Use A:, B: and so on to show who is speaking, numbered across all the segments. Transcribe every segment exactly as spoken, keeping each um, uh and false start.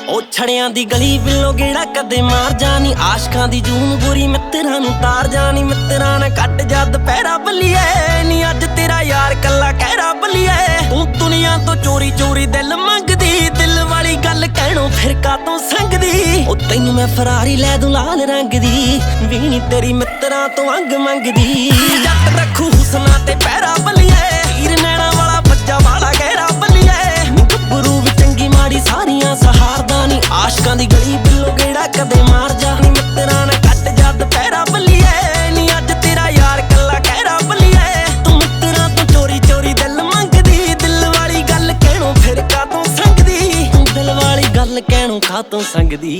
A: ओ छड़ियां दी गली बिलो गेड़ा कदे मार जानी, आशकां दी जून बुरी मित्तरां नूं तार जानी। मित्तरां ने कट जद पैरा बल्लिए नी अज तेरा यार कल्ला कहरा बल्लिए। तू दुनिया तो चोरी चोरी दिल मंगदी, दिल वाली गल कहणों फिर कातों संगदी। ओ तैनूं मैं फरारी लै दूं लाल रंग दी, वीणी तेरी मित्तरां तो अंग मंगदी। जट रखू हुसना ते पैरा बल्लिए, तीर नैणा वाला बच्चा वाला गहरा बल्लिए। गब्बरू भी चंगी माड़ी सारियां सहारदा नी, आशकां दी गली बिलो गेड़ा कदे मार जानी। मित्तरां ने कट जद पैरा बल्लिए नी अज तेरा यार कल्ला कहरा बल्लिए। तू मित्तरां तो चोरी चोरी दिल मंगदी, दिल वाली गल कहणों फिर कातों संगदी। दिल वाली गल कहणों कातों संगदी।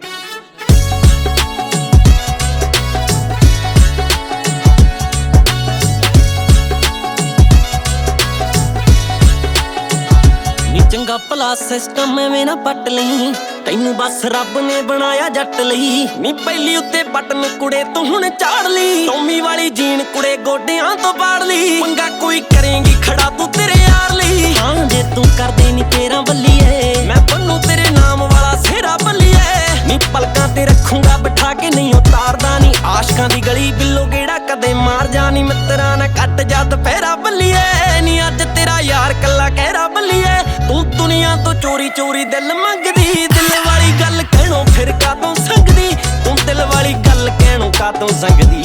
A: चंगा भला सिस्टम एवें ना पट लई, तैनू बस रब ने बनाया जट लई। नी पहली उत्ते बटन कुड़े तू हुण चाड़ ली, टोमी वाली जीन कुड़े गोडियां तो पाड़ ली। पंगा कोई करेंगी खड़ा तू तेरे यार लई, हां जे तू कर दे नी तेरा बल्लिए, मैं बनू तेरे नाम वाला सेरा बल्लिए। नी पलकां ते रखूंगा बिठा के नहीं उतारदा नी, आशकां दी गली बिलो गेड़ा कदे मार जानी। मित्तरां ने कट जद पैरा बल्लिए नी अज तेरा यार कल्ला कहरा बल्लिए। तू दुनिया तो चोरी चोरी दिल मंगदी, दिल वाली गल कहणों फिर कातों संगदी। तू दिल वाली गल कहणों कातों संगदी।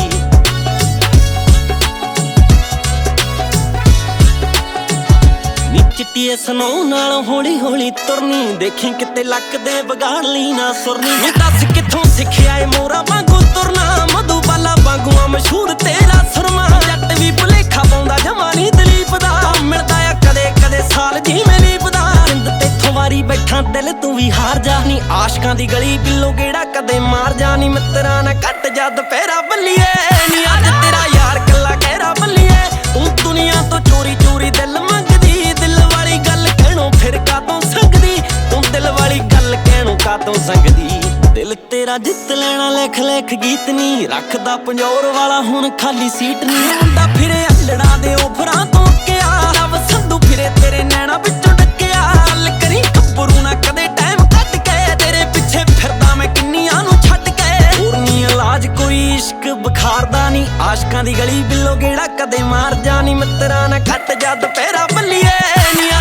A: नी चिट्टीए सनौ नाल हौली हौली तुरनी, देखी किते लक दे बगाड़ ली ना सुरनी। नी दस कित्थों सिखिया ए मोरा वांगू तुरना, मधुबाला वांगूआ मशहूर तेरा सुरमा। जट भी भुलेखा पाउंदा जमां नी दलीप दा, मिलदा आ कदे कदे साल जिवें लीप दा। जिंद तेथों वारी बैठा दिल तू भी हार जा नी, आशकां दी गली बिलो गेड़ा कदे मार जानी। मित्तरां ने कट जद पैरा बल्लिए नी अज तेरा यार कल्ला कहरा बल्लिए। तू दुनिया तो चोरी चोरी दिल मंगदी, दिल वाली गल कहणों फिर कातों संगदी। तू दिल वाली गल कहणों कातों संगदी। दिल तेरा जित लेना लिख लिख गीत नी, रखदा पंजौर वाला हुण खाली सीट नी। मुंडा फिरे अल्लड़ा दे ओफरां तो अक्किया, रब संधू फिरे तेरे नैना विचों डक्किया। गल करी गब्बरू ना कदे टाइम कट के, तेरे पिछे फिरदा मैं किन्नियां नूं छड्ड के। होर नी इलाज कोई इश्क बुखारदा नी, आशकां दी गली बिलो गेड़ा कदे मार जानी। मित्तरां ने कट जद पैरा बल्लिए नी